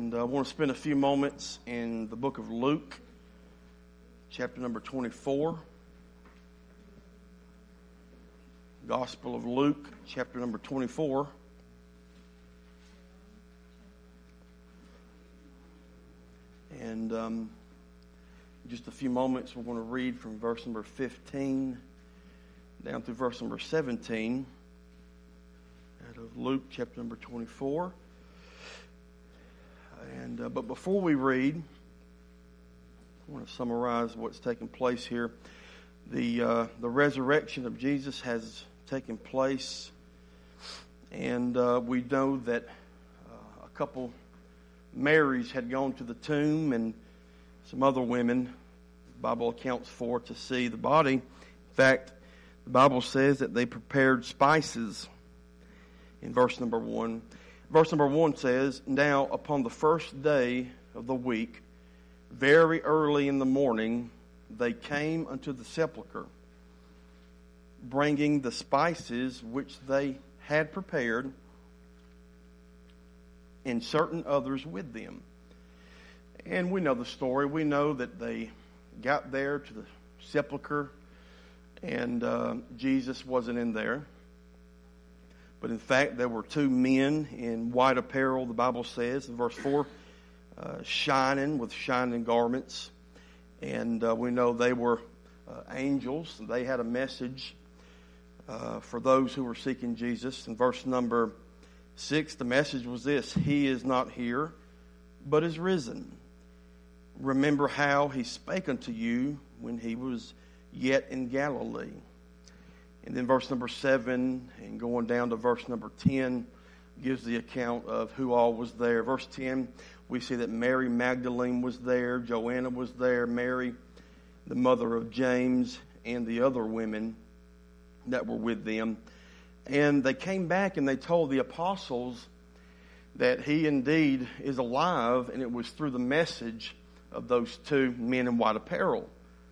And I want to spend a few moments in the book of Luke, chapter number 24. Gospel of Luke, chapter number 24. And in just a few moments, we're going to read from verse number 15 down through verse number 17 out of Luke, chapter number 24. But before we read, I want to summarize what's taking place here. The resurrection of Jesus has taken place, and we know that a couple Marys had gone to the tomb, and some other women, the Bible accounts for, to see the body. In fact, the Bible says that they prepared spices in verse number 1. Verse number 1 says, "Now upon the first day of the week, very early in the morning, they came unto the sepulchre, bringing the spices which they had prepared, and certain others with them." And we know the story. We know that they got there to the sepulchre, and Jesus wasn't in there. But in fact, there were two men in white apparel, the Bible says, in verse 4, shining with shining garments. And we know they were angels. They had a message for those who were seeking Jesus. In verse number 6, the message was this: "He is not here, but is risen. Remember how he spake unto you when he was yet in Galilee." And then verse number 7 and going down to verse number 10 gives the account of who all was there. Verse 10, we see that Mary Magdalene was there, Joanna was there, Mary, the mother of James, and the other women that were with them. And they came back and they told the apostles that he indeed is alive, and it was through the message of those two men in white apparel.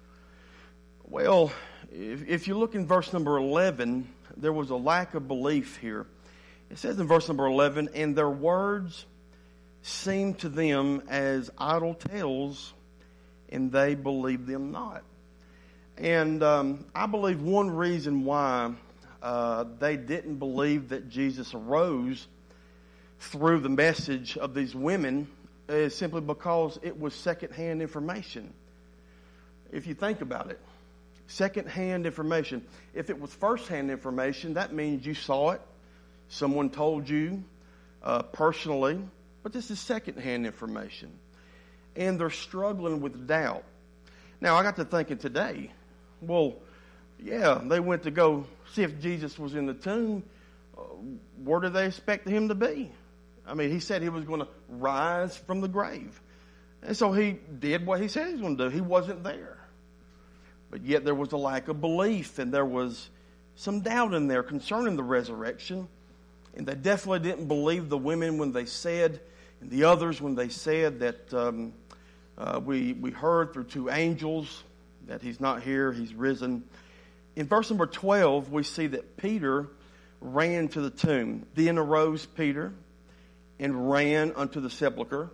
Well, if you look in verse number 11, there was a lack of belief here. It says in verse number 11, "And their words seemed to them as idle tales, and they believed them not." And I believe one reason why they didn't believe that Jesus arose through the message of these women is simply because it was secondhand information. If you think about it, secondhand information. If it was firsthand information, that means you saw it. Someone told you personally. But this is secondhand information. And they're struggling with doubt. Now, I got to thinking today, well, yeah, they went to go see if Jesus was in the tomb. Where did they expect him to be? I mean, he said he was going to rise from the grave. And so he did what he said he was going to do. He wasn't there. But yet there was a lack of belief, and there was some doubt in there concerning the resurrection. And they definitely didn't believe the women when they said, and the others when they said that we heard through two angels that he's not here, he's risen. In verse number 12, we see that Peter ran to the tomb. Then arose Peter and ran unto the sepulchre.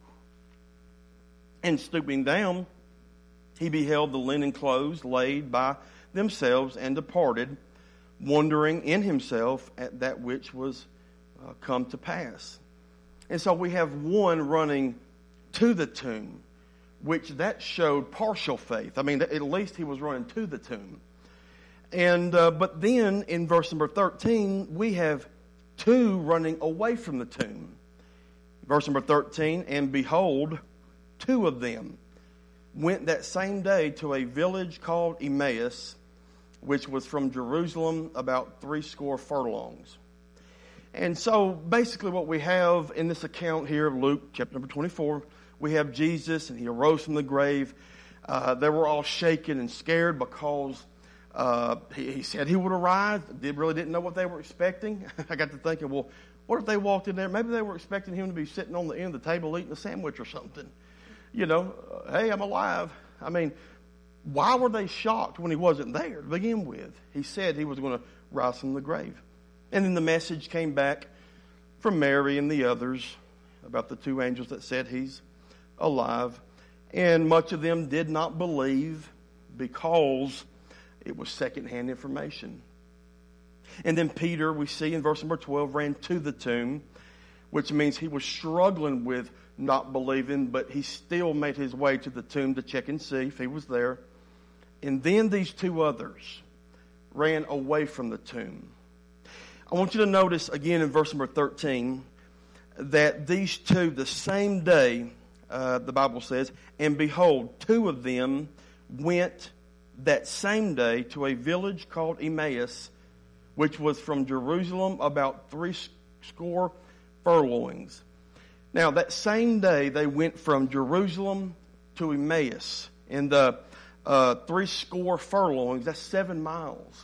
And stooping down, he beheld the linen clothes laid by themselves, and departed, wondering in himself at that which was come to pass. And so we have one running to the tomb, which that showed partial faith. I mean, at least he was running to the tomb. And but then in verse number 13, we have two running away from the tomb. Verse number 13, "And behold, two of them went that same day to a village called Emmaus, which was from Jerusalem about 80 furlongs." And so basically what we have in this account here of Luke, chapter number 24, we have Jesus, and he arose from the grave. They were all shaken and scared because he said he would arise. They really didn't know what they were expecting. I got to thinking, well, what if they walked in there? Maybe they were expecting him to be sitting on the end of the table eating a sandwich or something. You know, hey, I'm alive. I mean, why were they shocked when he wasn't there to begin with? He said he was going to rise from the grave. And then the message came back from Mary and the others about the two angels that said he's alive. And much of them did not believe because it was secondhand information. And then Peter, we see in verse number 12, ran to the tomb, which means he was struggling with not believing, but he still made his way to the tomb to check and see if he was there. And then these two others ran away from the tomb. I want you to notice again in verse number 13 that these two, the same day, the Bible says, and behold, two of them went that same day to a village called Emmaus, which was from Jerusalem about 80 furlongs. Now, that same day, they went from Jerusalem to Emmaus. And the 80 furlongs, that's 7 miles.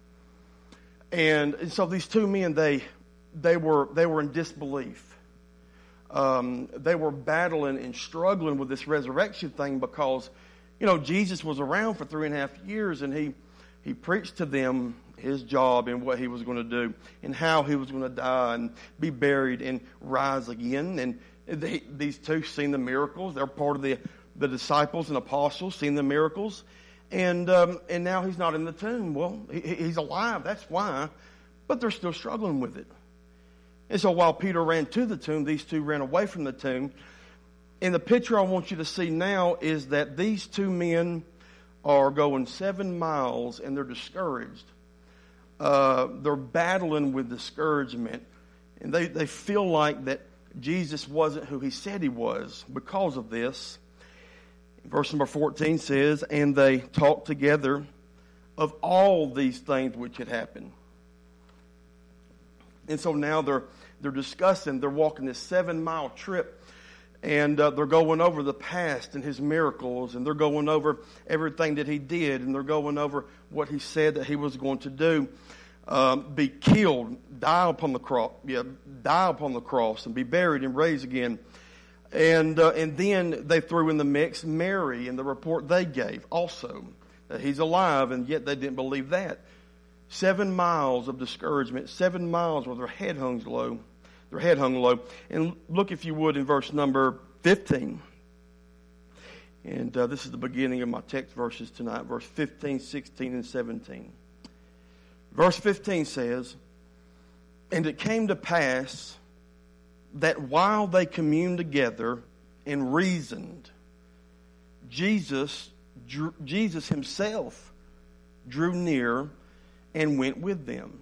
And so these two men, they were in disbelief. They were battling and struggling with this resurrection thing because, Jesus was around for 3.5 years, and he preached to them his job and what he was going to do and how he was going to die and be buried and rise again. And these two seen the miracles. They're part of the disciples and apostles, seen the miracles. And now he's not in the tomb. Well, he's alive. That's why. But they're still struggling with it. And so while Peter ran to the tomb, these two ran away from the tomb. And the picture I want you to see now is that these two men are going 7 miles and they're discouraged. They're battling with discouragement. And they feel like that Jesus wasn't who he said he was because of this. Verse number 14 says, and they talked together of all these things which had happened. And so now they're discussing, they're walking this 7-mile trip, and they're going over the past and his miracles, and they're going over everything that he did, and they're going over what he said that he was going to do. Be killed, die upon the cross, and be buried and raised again. And then they threw in the mix Mary and the report they gave also, that he's alive, and yet they didn't believe that. 7 miles of discouragement, 7 miles where their head hung low. And look, if you would, in verse number 15. And this is the beginning of my text verses tonight, verse 15, 16, and 17. Verse 15 says, and it came to pass that while they communed together and reasoned, Jesus himself drew near and went with them.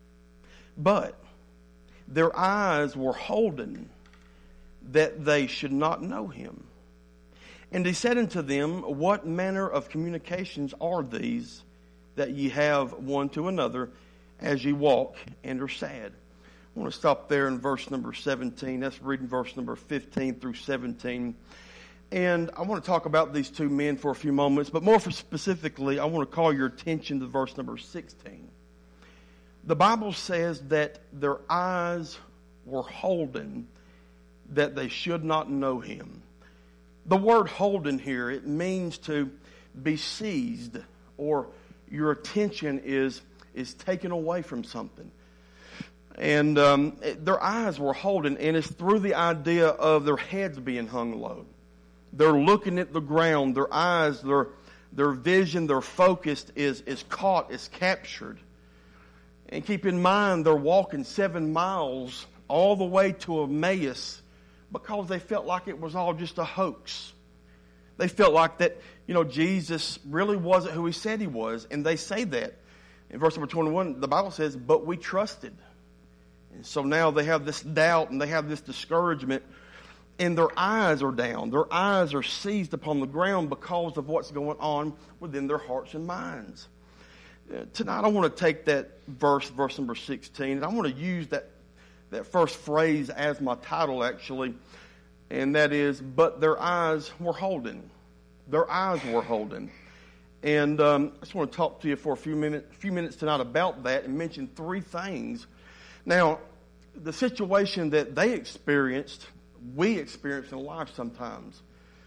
But their eyes were holden that they should not know him. And he said unto them, what manner of communications are these that ye have one to another as ye walk and are sad? I want to stop there in verse number 17. That's reading verse number 15 through 17. And I want to talk about these two men for a few moments, but more specifically, I want to call your attention to verse number 16. The Bible says that their eyes were holden, that they should not know him. The word holden here, it means to be seized, or your attention is taken away from something. And their eyes were holden, and it's through the idea of their heads being hung low. They're looking at the ground. Their eyes, their vision, their focus is caught, is captured. And keep in mind, they're walking 7 miles all the way to Emmaus because they felt like it was all just a hoax. They felt like that, Jesus really wasn't who he said he was. And they say that. In verse number 21, the Bible says, but we trusted. And so now they have this doubt and they have this discouragement. And their eyes are down. Their eyes are seized upon the ground because of what's going on within their hearts and minds. Tonight I want to take that verse number 16, and I want to use that first phrase as my title actually, and that is, but their eyes were holden. Their eyes were holden. And I just want to talk to you for a few minutes tonight about that and mention 3 things. Now, the situation that they experienced, we experience in life sometimes.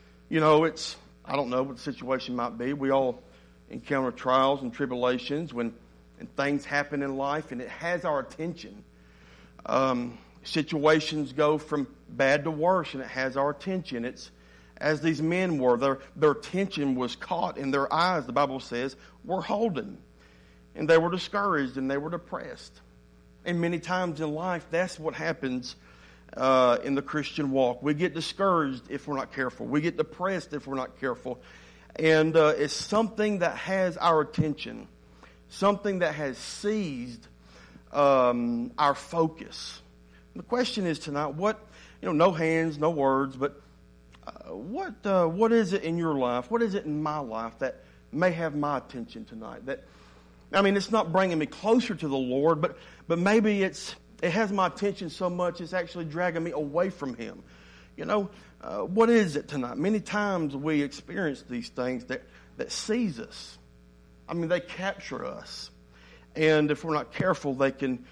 I don't know what the situation might be. We all encounter trials and tribulations and things happen in life, and it has our attention. Situations go from bad to worse, and it has our attention. It's as these men were, their attention was caught, and their eyes, the Bible says, were holden. And they were discouraged, and they were depressed. And many times in life, that's what happens in the Christian walk. We get discouraged if we're not careful. We get depressed if we're not careful. And it's something that has our attention, something that has seized our focus. And the question is tonight, no hands, no words, but what is it in your life? What is it in my life that may have my attention tonight? It's not bringing me closer to the Lord, but maybe it has my attention so much it's actually dragging me away from Him. What is it tonight? Many times we experience these things that seize us. They capture us. And if we're not careful, we can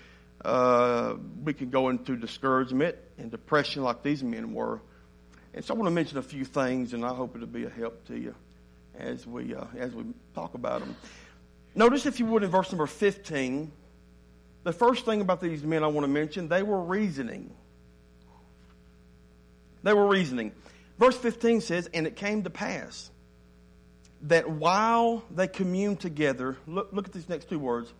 go into discouragement and depression like these men were. And so I want to mention a few things, and I hope it'll be a help to you as we talk about them. Notice, if you would, in verse number 15, the first thing about these men I want to mention, they were reasoning. They were reasoning. Verse 15 says, "And it came to pass that while they communed together," look at these next two words,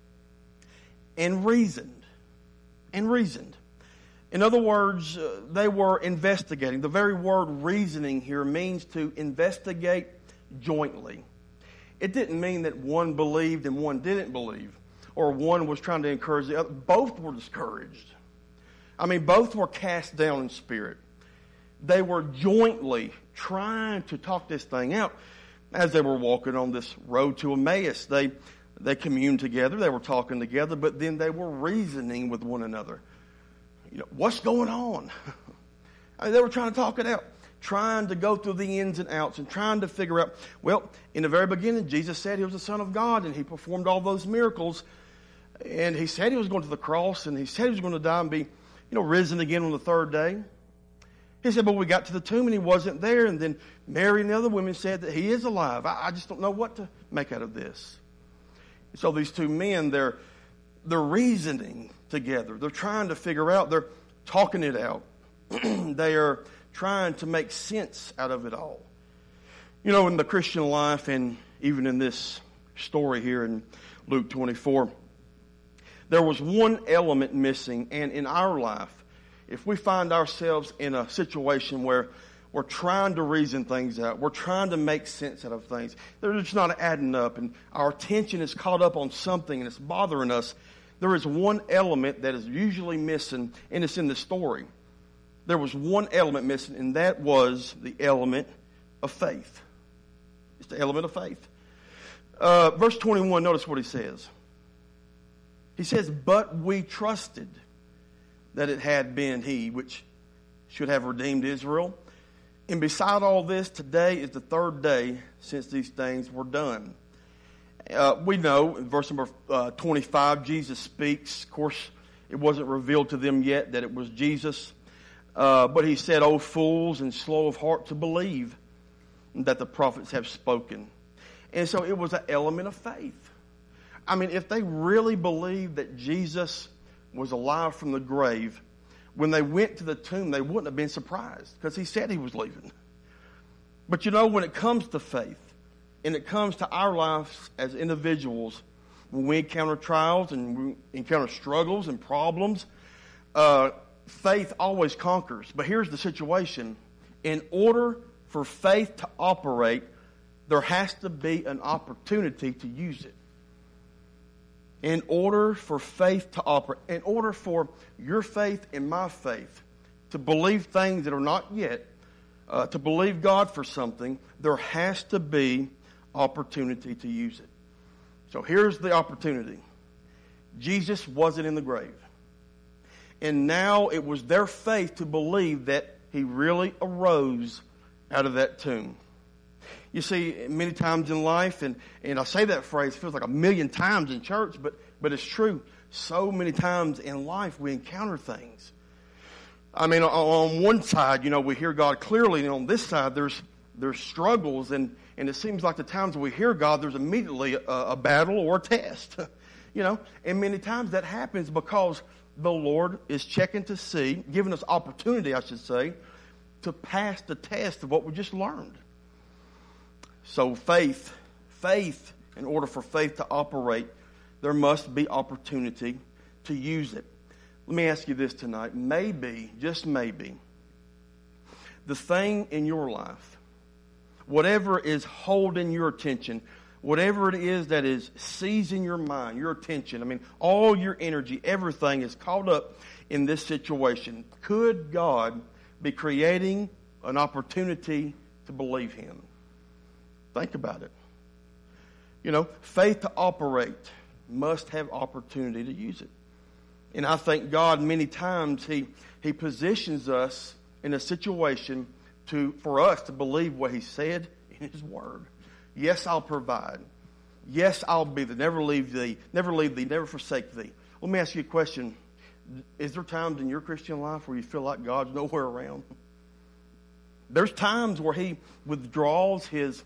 "and reasoned." And reasoned. In other words, they were investigating. The very word reasoning here means to investigate jointly. It didn't mean that one believed and one didn't believe, or one was trying to encourage the other. Both were discouraged. Both were cast down in spirit. They were jointly trying to talk this thing out as they were walking on this road to Emmaus. They communed together, they were talking together, but then they were reasoning with one another. What's going on? They were trying to talk it out, trying to go through the ins and outs and trying to figure out, in the very beginning, Jesus said He was the Son of God, and He performed all those miracles, and He said He was going to the cross, and He said He was going to die and be, risen again on the third day. He said, but we got to the tomb and He wasn't there, and then Mary and the other women said that He is alive. I just don't know what to make out of this. So these two men, they're reasoning together. They're trying to figure out. They're talking it out. They are trying to make sense out of it all. In the Christian life, and even in this story here in Luke 24, there was one element missing. And in our life, if we find ourselves in a situation where we're trying to reason things out, we're trying to make sense out of things, they're just not adding up, and our attention is caught up on something and it's bothering us, there is one element that is usually missing, and it's in the story. There was one element missing, and that was the element of faith. It's the element of faith. Verse 21, notice what he says. He says, "But we trusted that it had been He which should have redeemed Israel. And beside all this, today is the third day since these things were done." We know in verse number 25, Jesus speaks. Of course, it wasn't revealed to them yet that it was Jesus. But He said, "O fools and slow of heart to believe that the prophets have spoken." And so it was an element of faith. If they really believed that Jesus was alive from the grave, when they went to the tomb, they wouldn't have been surprised because He said He was leaving. But when it comes to faith, and it comes to our lives as individuals, when we encounter trials and we encounter struggles and problems, faith always conquers. But here's the situation. In order for faith to operate, there has to be an opportunity to use it. In order for faith to operate, in order for your faith and my faith to believe things that are not yet, to believe God for something, there has to be opportunity to use it. So here's the opportunity. Jesus wasn't in the grave. And now it was their faith to believe that He really arose out of that tomb. You see, many times in life, and I say that phrase, it feels like a million times in church, but it's true. So many times in life we encounter things. On one side, we hear God clearly, and on this side there's struggles, and it seems like the times we hear God, there's immediately a battle or a test. And many times that happens because the Lord is checking to see, giving us opportunity, I should say, to pass the test of what we just learned. So faith, in order for faith to operate, there must be opportunity to use it. Let me ask you this tonight. Maybe, just maybe, the thing in your life, whatever is holding your attention, whatever it is that is seizing your mind, your attention, I mean, all your energy, everything is caught up in this situation. Could God be creating an opportunity to believe Him? Think about it. You know, faith to operate must have opportunity to use it. And I thank God many times He positions us in a situation for us to believe what He said in His Word. Yes, I'll provide. Yes, I'll be there. Never leave thee, never forsake thee. Let me ask you a question. Is there times in your Christian life where you feel like God's nowhere around? There's times where He withdraws His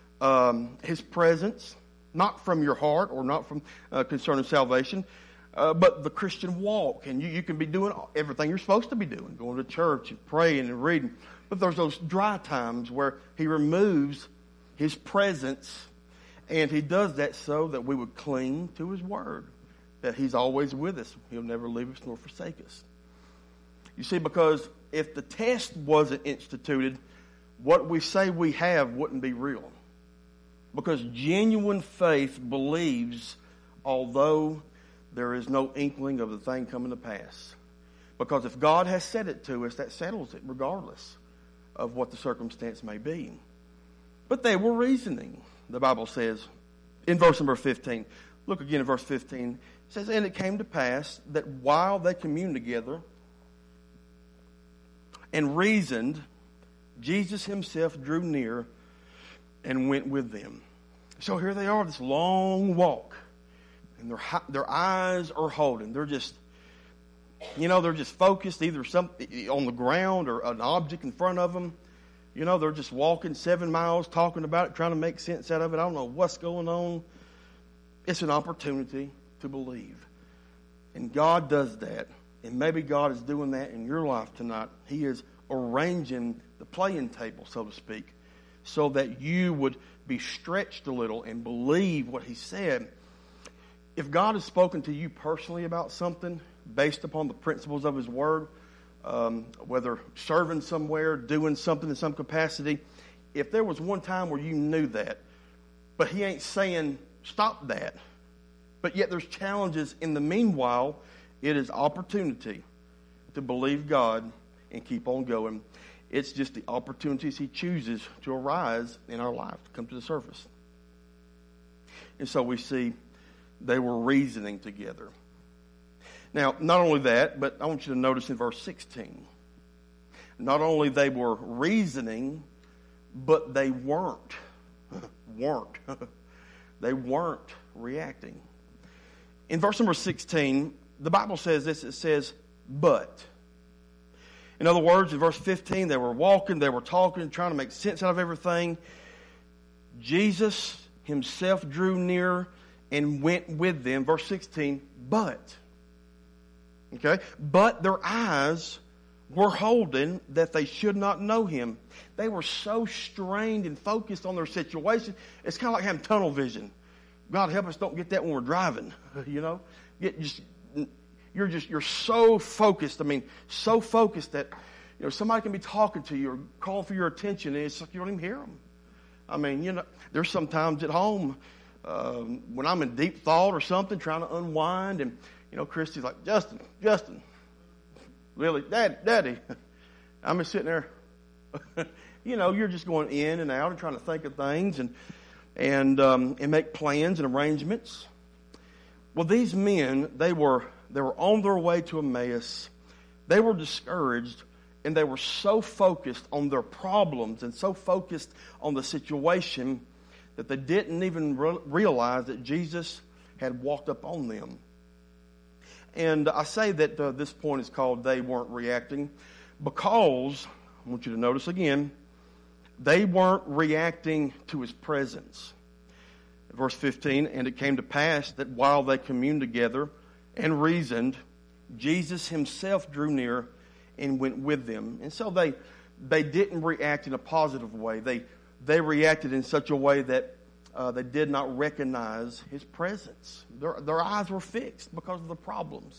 presence, not from your heart or not from concerning salvation, but the Christian walk. And you can be doing everything you're supposed to be doing, going to church and praying and reading. But there's those dry times where He removes His presence, and He does that so that we would cling to His Word, that He's always with us. He'll never leave us nor forsake us. You see, because if the test wasn't instituted, what we say we have wouldn't be real. Because genuine faith believes, although there is no inkling of the thing coming to pass. Because if God has said it to us, that settles it, regardless of what the circumstance may be. But they were reasoning, the Bible says, in verse number 15. Look again at verse 15. It says, and it came to pass that while they communed together and reasoned, Jesus Himself drew near and went with them. So here they are, this long walk. And their eyes are holding. They're just, they're just focused either on the ground or an object in front of them. They're just walking 7 miles, talking about it, trying to make sense out of it. I don't know what's going on. It's an opportunity to believe. And God does that. And maybe God is doing that in your life tonight. He is arranging the playing table, so to speak, so that you would be stretched a little and believe what He said. If God has spoken to you personally about something based upon the principles of His Word, whether serving somewhere, doing something in some capacity, if there was one time where you knew that, but He ain't saying stop that, but yet there's challenges in the meanwhile, it is opportunity to believe God and keep on going. It's just the opportunities He chooses to arise in our life to come to the surface. And so we see they were reasoning together. Now, not only that, but I want you to notice in verse 16. Not only they were reasoning, but they weren't. They weren't reacting. In verse number 16, the Bible says this. It says, but. In other words, in verse 15, they were walking, they were talking, trying to make sense out of everything. Jesus Himself drew near and went with them. Verse 16, but. Okay? But their eyes were holding that they should not know Him. They were so strained and focused on their situation. It's kind of like having tunnel vision. God help us don't get that when we're driving. You're so focused. I mean, so focused that somebody can be talking to you or calling for your attention, and it's like you don't even hear them. I mean, there's some times at home when I'm in deep thought or something, trying to unwind, and Christy's like, Justin, really, Daddy. I'm just sitting there. You're just going in and out and trying to think of things and make plans and arrangements. Well, these men, they were on their way to Emmaus. They were discouraged, and they were so focused on their problems and so focused on the situation that they didn't even realize that Jesus had walked up on them. And I say that this point is called they weren't reacting because, I want you to notice again, they weren't reacting to His presence. Verse 15, and it came to pass that while they communed together and reasoned, Jesus himself drew near and went with them. And so they didn't react in a positive way. They reacted in such a way that they did not recognize his presence. Their eyes were fixed because of the problems.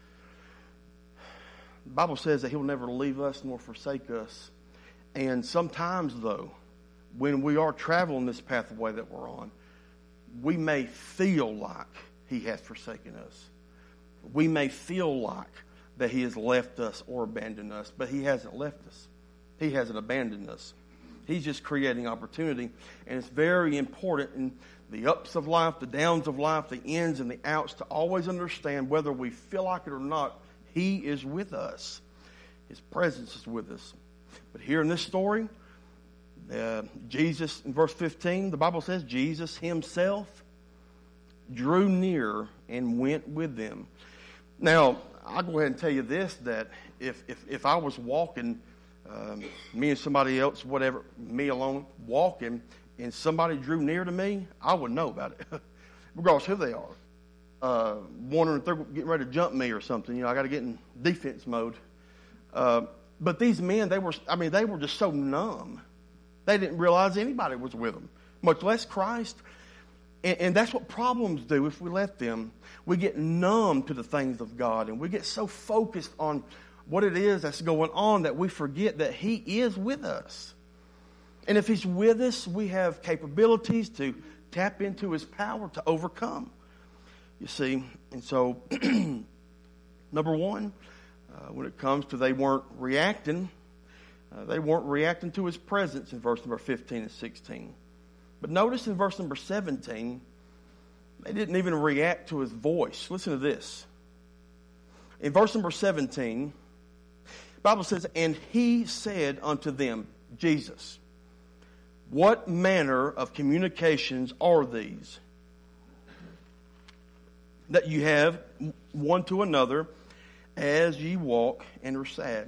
The Bible says that he'll never leave us nor forsake us. And sometimes, though, when we are traveling this pathway that we're on, we may feel like he has forsaken us. We may feel like that he has left us or abandoned us, but he hasn't left us. He hasn't abandoned us. He's just creating opportunity. And it's very important in the ups of life, the downs of life, the ins and the outs, to always understand, whether we feel like it or not, he is with us. His presence is with us. But here in this story, Jesus, in verse 15, the Bible says, Jesus himself drew near and went with them. Now, I'll go ahead and tell you this, that if I was walking, me and somebody else, whatever, me alone, walking, and somebody drew near to me, I would know about it, regardless of who they are. Wondering if they're getting ready to jump me or something. I got to get in defense mode. But these men, they were just so numb. They didn't realize anybody was with them, much less Christ. And that's what problems do if we let them. We get numb to the things of God, and we get so focused on what it is that's going on that we forget that he is with us. And if he's with us, we have capabilities to tap into his power to overcome. You see, and so, number one, when it comes to they weren't reacting to his presence in verse number 15 and 16. But notice in verse number 17, they didn't even react to his voice. Listen to this. In verse number 17, the Bible says, and he said unto them, Jesus, what manner of communications are these that you have one to another as ye walk and are sad?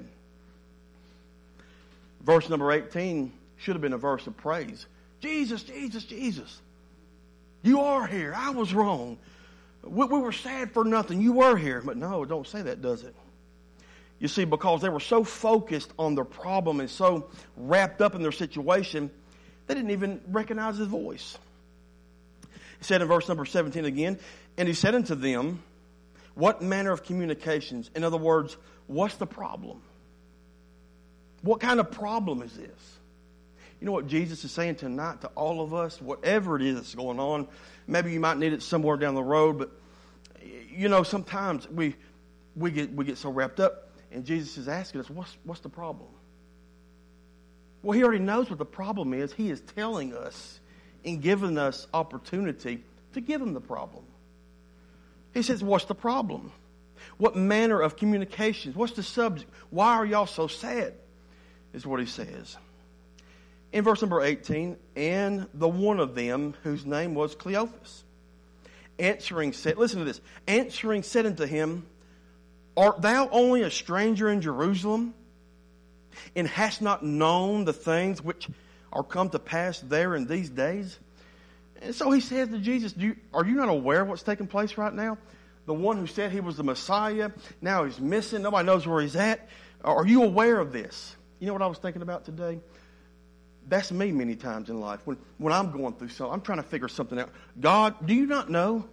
Verse number 18 should have been a verse of praise. Jesus, Jesus, Jesus. You are here. I was wrong. We were sad for nothing. You were here. But no, it don't say that, does it? You see, because they were so focused on their problem and so wrapped up in their situation, they didn't even recognize his voice. He said in verse number 17 again, and he said unto them, what manner of communications? In other words, what's the problem? What kind of problem is this? You know what Jesus is saying tonight to all of us? Whatever it is that's going on, maybe you might need it somewhere down the road, but sometimes we get so wrapped up, and Jesus is asking us, what's the problem? Well, he already knows what the problem is. He is telling us and giving us opportunity to give him the problem. He says, what's the problem? What manner of communications? What's the subject? Why are y'all so sad? Is what he says. In verse number 18, and the one of them whose name was Cleophas, answering said, listen to this, answering said unto him, art thou only a stranger in Jerusalem, and hast not known the things which are come to pass there in these days? And so he says to Jesus, are you not aware of what's taking place right now? The one who said he was the Messiah, now he's missing. Nobody knows where he's at. Are you aware of this? You know what I was thinking about today? That's me many times in life. When I'm going through something, I'm trying to figure something out. God, do you not know?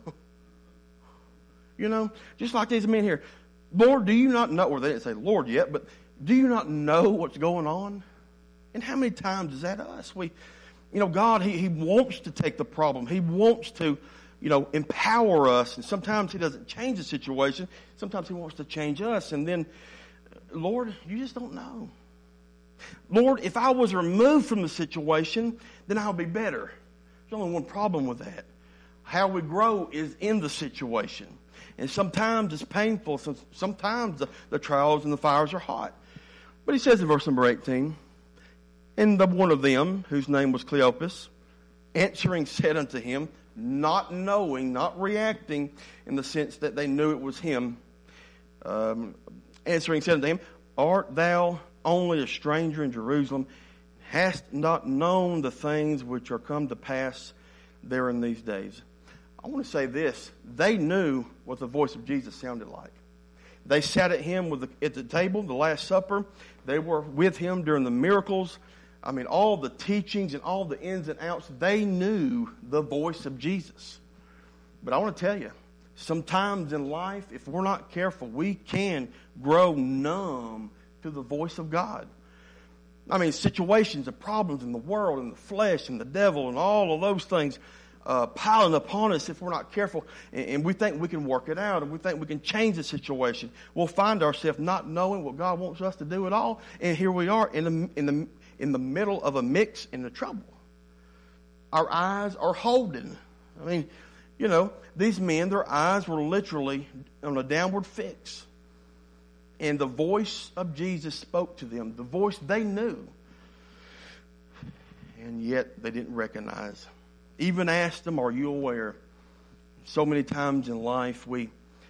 Just like these men here. Lord, do you not know? Or they didn't say Lord yet, but do you not know what's going on? And how many times is that us? God, He wants to take the problem. He wants to, empower us. And sometimes He doesn't change the situation. Sometimes He wants to change us. And then, Lord, you just don't know. Lord, if I was removed from the situation, then I'll be better. There's only one problem with that. How we grow is in the situation. And sometimes it's painful. Sometimes the trials and the fires are hot. But he says in verse number 18, and the one of them, whose name was Cleopas, answering said unto him, not knowing, not reacting in the sense that they knew it was him, answering said unto him, art thou only a stranger in Jerusalem, hast not known the things which are come to pass there in these days? I want to say this. They knew what the voice of Jesus sounded like. They sat at him at the table, the Last Supper. They were with him during the miracles. I mean, all the teachings and all the ins and outs. They knew the voice of Jesus. But I want to tell you, sometimes in life, if we're not careful, we can grow numb to the voice of God. I mean, situations and problems in the world and the flesh and the devil and all of those things piling upon us if we're not careful. And we think we can work it out and we think we can change the situation. We'll find ourselves not knowing what God wants us to do at all. And here we are in the middle of a mix in the trouble. Our eyes are holding. I mean, you know, these men, their eyes were literally on a downward fix. And the voice of Jesus spoke to them, the voice they knew. And yet they didn't recognize. Even asked them, are you aware? So many times in life we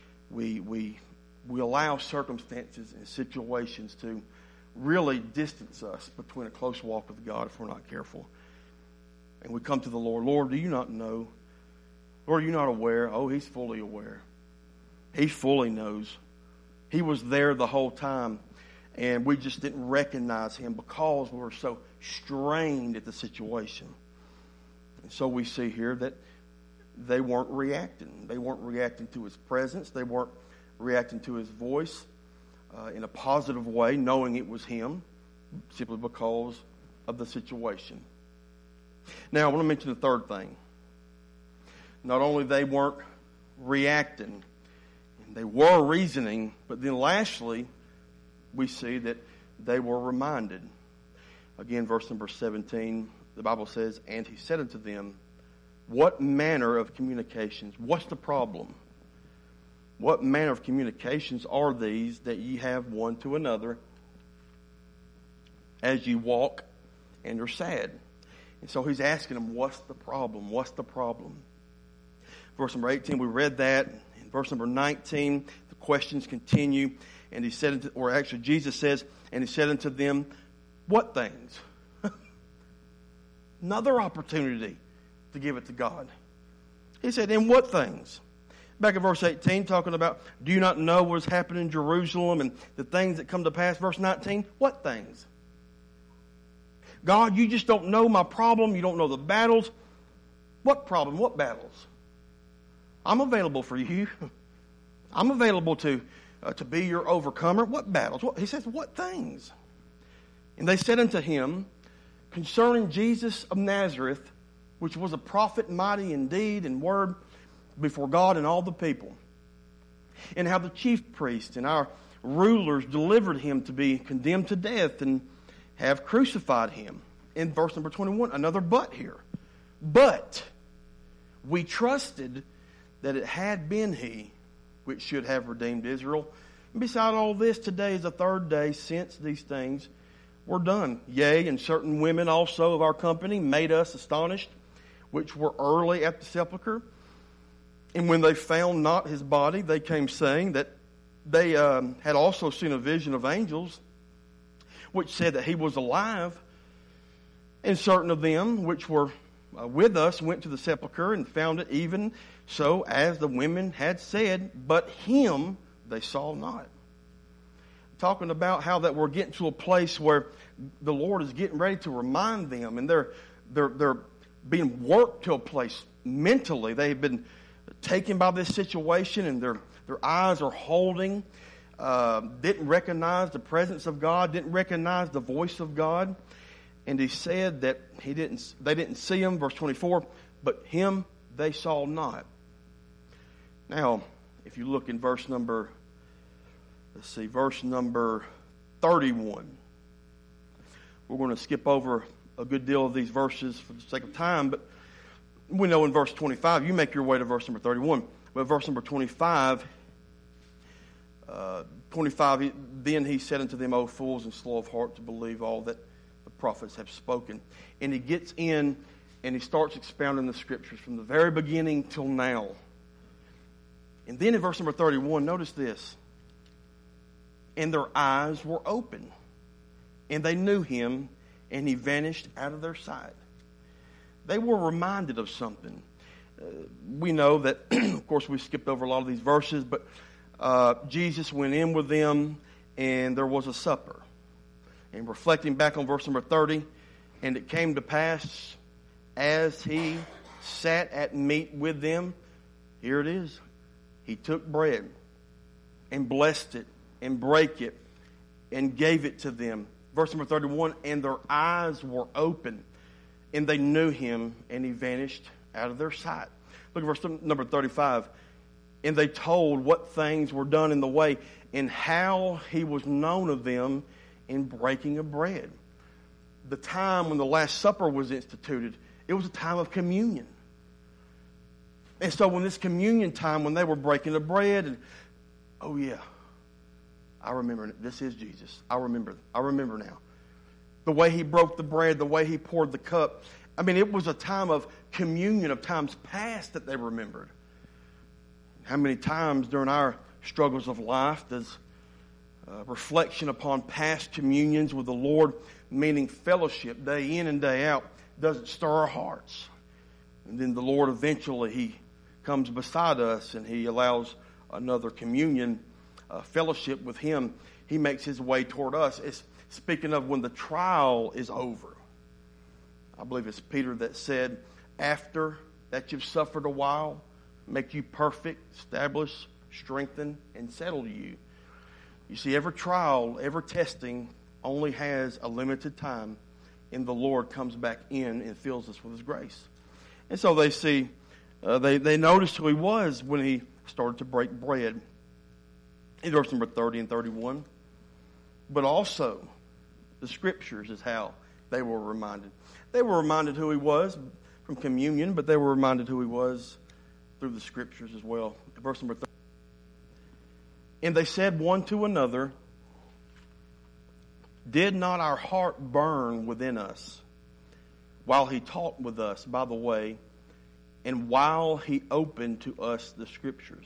allow circumstances and situations to really distance us between a close walk with God if we're not careful. And we come to the Lord. Lord, do you not know? Lord, are you not aware? Oh, he's fully aware. He fully knows. He was there the whole time, and we just didn't recognize him because we were so strained at the situation. And so we see here that they weren't reacting. They weren't reacting to his presence. They weren't reacting to his voice in a positive way, knowing it was him, simply because of the situation. Now, I want to mention the third thing. Not only they weren't reacting, they were reasoning, but then lastly, we see that they were reminded. Again, verse number 17, the Bible says, and he said unto them, what manner of communications? What's the problem? What manner of communications are these that ye have one to another as ye walk and are sad? And so he's asking them, what's the problem? What's the problem? Verse number 18, we read that. In verse number 19, the questions continue. And he said, or actually Jesus says, and he said unto them, what things? Another opportunity to give it to God. He said, in what things? Back in verse 18, talking about, do you not know what's happened in Jerusalem and the things that come to pass? Verse 19, what things? God, you just don't know my problem. You don't know the battles. What problem? What battles? I'm available for you. I'm available to be your overcomer. What battles? He says, what things? And they said unto him, concerning Jesus of Nazareth, which was a prophet mighty in deed and word before God and all the people, and how the chief priests and our rulers delivered him to be condemned to death and have crucified him. In verse number 21, another but here. But we trusted that it had been he which should have redeemed Israel. And beside all this, today is the third day since these things were done. Yea, and certain women also of our company made us astonished, which were early at the sepulchre. And when they found not his body, they came saying that they had also seen a vision of angels, which said that he was alive. And certain of them which were with us went to the sepulchre and found it even so as the women had said, but him they saw not. Talking about how that we're getting to a place where the Lord is getting ready to remind them, and they're being worked to a place mentally. They've been taken by this situation, and their eyes are holding. Didn't recognize the presence of God. Didn't recognize the voice of God. And he said that they didn't see him, verse 24, but him they saw not. Now, if you look in verse number 31. We're going to skip over a good deal of these verses for the sake of time, but we know in verse 25, you make your way to verse number 31, but verse number 25, then he said unto them, O fools and slow of heart to believe all that the prophets have spoken. And he gets in and he starts expounding the scriptures from the very beginning till now. And then in verse number 31, notice this. And their eyes were open, and they knew him, and he vanished out of their sight. They were reminded of something. We know that, of course, we skipped over a lot of these verses, but Jesus went in with them, and there was a supper. And reflecting back on verse number 30, and it came to pass, as he sat at meat with them, here it is, he took bread and blessed it and brake it and gave it to them. Verse number 31, and their eyes were open, and they knew him, and he vanished out of their sight. Look at verse number 35. And they told what things were done in the way, and how he was known of them in breaking of bread. The time when the Last Supper was instituted, it was a time of communion. And so when this communion time, when they were breaking the bread, and oh yeah, I remember, this is Jesus. I remember now. The way he broke the bread, the way he poured the cup. I mean, it was a time of communion of times past that they remembered. How many times during our struggles of life does reflection upon past communions with the Lord, meaning fellowship day in and day out, doesn't stir our hearts? And then the Lord eventually, he comes beside us and he allows another communion, fellowship with him. He makes his way toward us. It's speaking of when the trial is over. I believe it's Peter that said, after that you've suffered a while, make you perfect, establish, strengthen, and settle you. You see, every trial, every testing only has a limited time, and the Lord comes back in and fills us with his grace. And so they see, they noticed who he was when he started to break bread. In verse number 30 and 31. But also, the Scriptures is how they were reminded. They were reminded who he was from communion, but they were reminded who he was through the Scriptures as well. Verse number 30. And they said one to another, did not our heart burn within us while he talked with us by the way, and while he opened to us the Scriptures?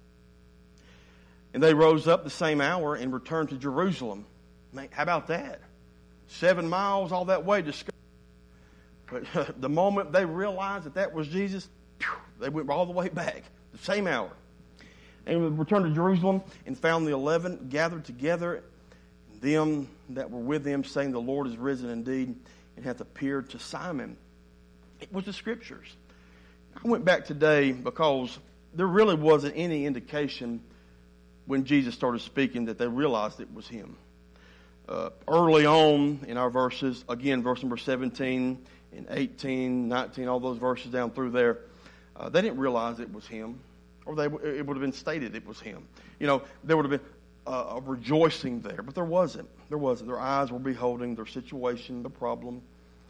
And they rose up the same hour and returned to Jerusalem. Man, how about that? 7 miles all that way to school. But the moment they realized that was Jesus, they went all the way back, the same hour. And returned to Jerusalem and found the 11 gathered together, them that were with them, saying, the Lord is risen indeed, and hath appeared to Simon. It was the Scriptures. I went back today because there really wasn't any indication when Jesus started speaking that they realized it was him. Early on in our verses, again, verse number 17 and 18, 19, all those verses down through there, they didn't realize it was him, or it would have been stated it was him. You know, there would have been a rejoicing there, but there wasn't. There wasn't. Their eyes were beholding their situation, the problem.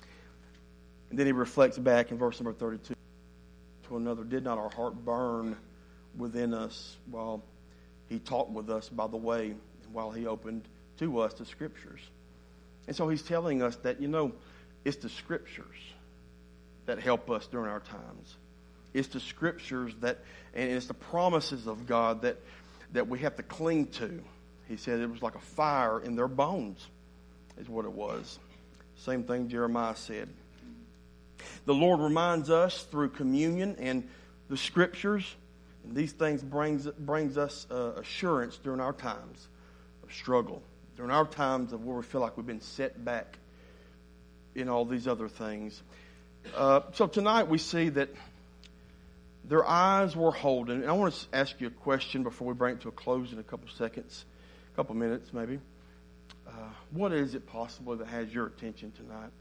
And then he reflects back in verse number 32 to another, did not our heart burn within us while he talked with us by the way, and while he opened to us the Scriptures? And so he's telling us that, you know, it's the Scriptures that help us during our times. It's the Scriptures and it's the promises of God that we have to cling to. He said it was like a fire in their bones, is what it was. Same thing Jeremiah said. The Lord reminds us through communion and the Scriptures, and these things brings us assurance during our times of struggle, during our times of where we feel like we've been set back in all these other things. So tonight we see that their eyes were holden. And I want to ask you a question before we bring it to a close in a couple seconds, a couple minutes maybe. What is it possibly that has your attention tonight?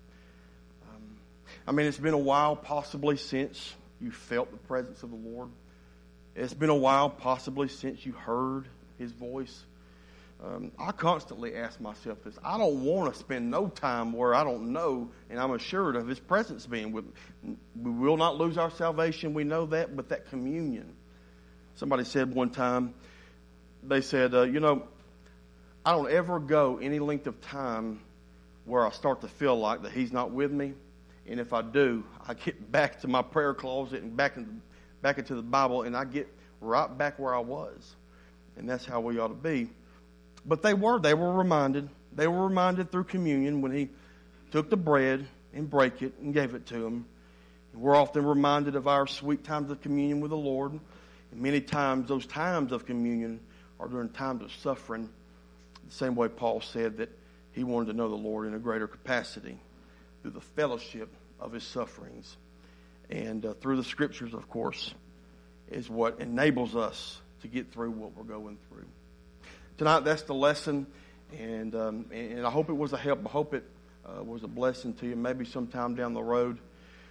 I mean, it's been a while possibly since you felt the presence of the Lord. It's been a while possibly since you heard his voice. I constantly ask myself this. I don't want to spend no time where I don't know and I'm assured of his presence being with me. We will not lose our salvation. We know that, but that communion. Somebody said one time, they said, you know, I don't ever go any length of time where I start to feel like that he's not with me. And if I do, I get back to my prayer closet and back into the Bible, and I get right back where I was. And that's how we ought to be. But they were reminded. They were reminded through communion when he took the bread and brake it and gave it to them. And we're often reminded of our sweet times of communion with the Lord. And many times those times of communion or during times of suffering, the same way Paul said that he wanted to know the Lord in a greater capacity through the fellowship of his sufferings. And through the Scriptures, of course, is what enables us to get through what we're going through. Tonight, that's the lesson, and I hope it was a help. I hope it was a blessing to you. Maybe sometime down the road,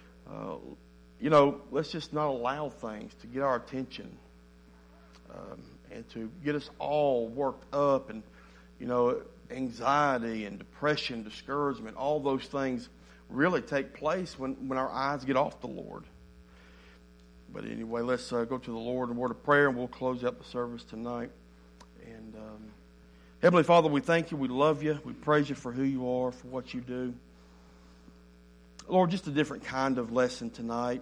let's just not allow things to get our attention and to get us all worked up, and anxiety and depression, discouragement, all those things really take place when our eyes get off the Lord. But anyway, let's go to the Lord in a word of prayer, and we'll close out the service tonight. And Heavenly Father, we thank you, we love you, we praise you for who you are, for what you do. Lord, just a different kind of lesson tonight.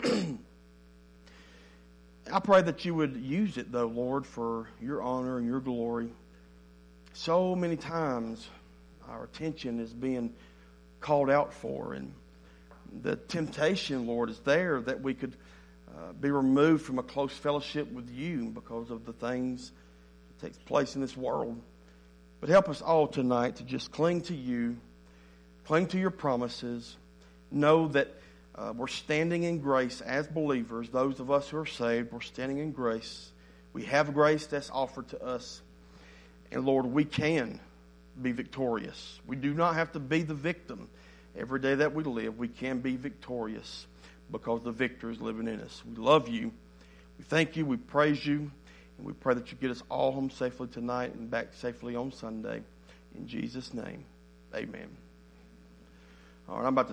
I pray that you would use it, though, Lord, for your honor and your glory. So many times our attention is being called out for, and the temptation, Lord, is there that we could be removed from a close fellowship with you because of the things that takes place in this world. But help us all tonight to just cling to you, cling to your promises, know that we're standing in grace as believers. Those of us who are saved, we're standing in grace. We have grace that's offered to us. And Lord, we can be victorious. We do not have to be the victim. Every day that we live, we can be victorious because the victor is living in us. We love you. We thank you. We praise you. And we pray that you get us all home safely tonight and back safely on Sunday. In Jesus' name, amen. All right, I'm about to